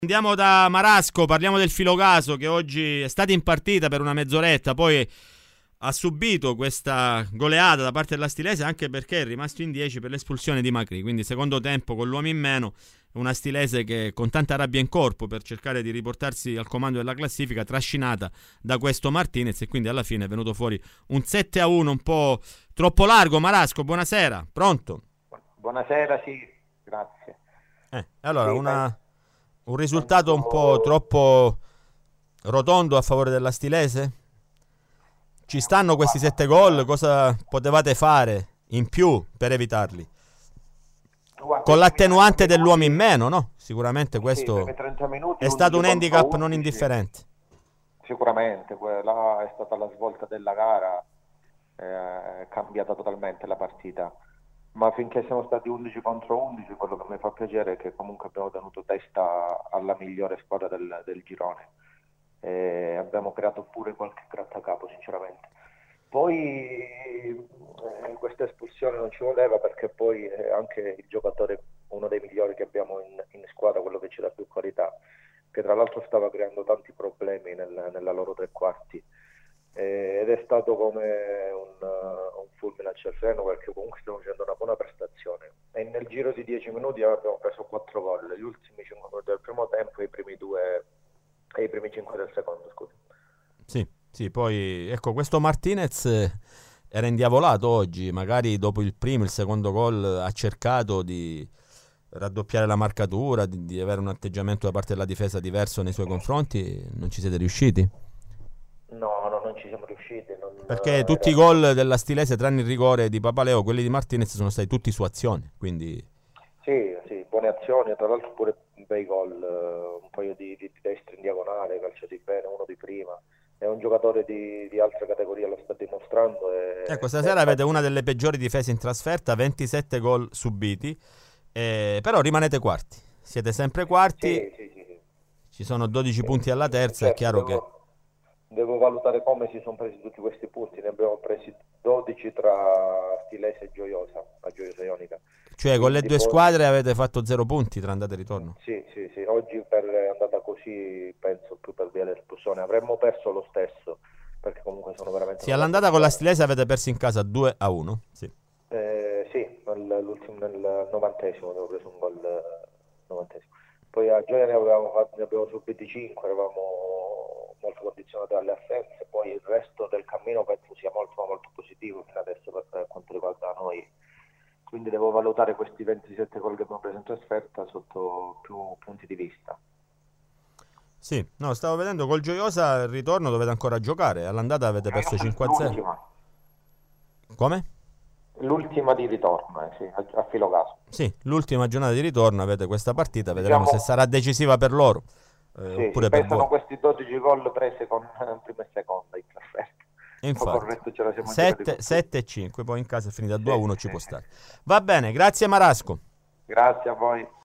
Andiamo da Marasco, parliamo del Filocaso che oggi è stato in partita per una mezz'oretta, poi ha subito questa goleata da parte della Stilese anche perché è rimasto in 10 per l'espulsione di Macri, quindi secondo tempo con l'uomo in meno, una Stilese che con tanta rabbia in corpo per cercare di riportarsi al comando della classifica, trascinata da questo Martinez, e quindi alla fine è venuto fuori un 7-1 un po' troppo largo. Marasco, buonasera, pronto? Buonasera, sì, grazie. Allora, Sì, un risultato un po' penso troppo rotondo a favore della Stilese? Ci stanno questi guarda, 7 gol? Cosa potevate fare in più per evitarli? guarda, Con i primi 30 l'attenuante dell'uomo in minuti, meno, no? Sicuramente sì, i primi questo 30 minuti è stato 11 un contro handicap non 11, indifferente. sicuramente, quella è stata la svolta della gara, è cambiata totalmente la partita. Ma finché siamo stati 11 contro 11, quello che mi fa piacere è che comunque abbiamo tenuto testa alla migliore squadra del girone. E abbiamo creato pure qualche grattacapo, sinceramente. Poi questa espulsione non ci voleva perché poi anche il giocatore, uno dei migliori che abbiamo in squadra, quello che ci dà più qualità, che tra l'altro stava creando tanti problemi nella loro tre quarti. Ed è stato come un fulmine a ciel sereno perché comunque stiamo facendo una buona prestazione e nel giro di 10 minuti abbiamo preso 4 gol, gli ultimi 5 minuti del primo tempo e i primi 2 e i primi 5 del secondo, scusa. Sì, sì, poi ecco, questo Martinez era indiavolato oggi, magari dopo il primo, il secondo gol ha cercato di raddoppiare la marcatura, di avere un atteggiamento da parte della difesa diverso nei suoi confronti, non ci siete riusciti? No, no, non ci siamo riusciti, Perché tutti i era... gol della Stilese, tranne il rigore di Papaleo, quelli di Martinez, sono stati tutti su azione. Quindi, Sì, sì, buone azioni, tra l'altro pure bei gol, un paio di destri in diagonale, calciati bene, uno di prima. È un giocatore di altra categoria, lo sta dimostrando ecco, e stasera avete una infatti delle peggiori difese in trasferta, 27 gol subiti, però rimanete quarti. Siete sempre quarti, sì, sì, sì, sì. ci sono 12 punti alla terza, è Certo, chiaro che... devo valutare come si sono presi tutti questi punti, ne abbiamo presi 12 tra Stilese e Gioiosa, a Gioiosa Ionica. Cioè, con Quindi le i due tifosi, squadre avete fatto 0 punti tra andata e ritorno. sì, sì, sì, oggi per è andata così, penso più per via dell'espulsione, avremmo perso lo stesso, perché comunque sono veramente Sì, una grande all'andata con la squadra. Stilese avete perso in casa 2-1. Sì. Sì, nel 90esimo avevo preso un gol 90esimo. Poi a Gioia ne abbiamo subiti 5, eravamo molto condizionati dalle assenze, poi il resto del cammino penso sia molto molto positivo fino adesso per quanto riguarda noi. Quindi devo valutare questi 27 gol che abbiamo preso in trasferta sotto più punti di vista. Sì, no, stavo vedendo col Gioiosa il ritorno dovete ancora giocare. All'andata avete perso Gioiosa 5-0. Come? l'ultima di ritorno, sì, a filo caso. Sì, l'ultima giornata di ritorno avete questa partita, vedremo se Diciamo, sarà decisiva per loro, sì, sì, oppure per voi. pesano questi 12 gol presi con prima e seconda in trasferta. E Dopo il infatti, resto ce la siamo giocati 7, con tutti. 7 e 5, poi in casa è finita Sì, 2-1, ci sì, può sì. stare. Va bene, grazie Marasco. Grazie a voi.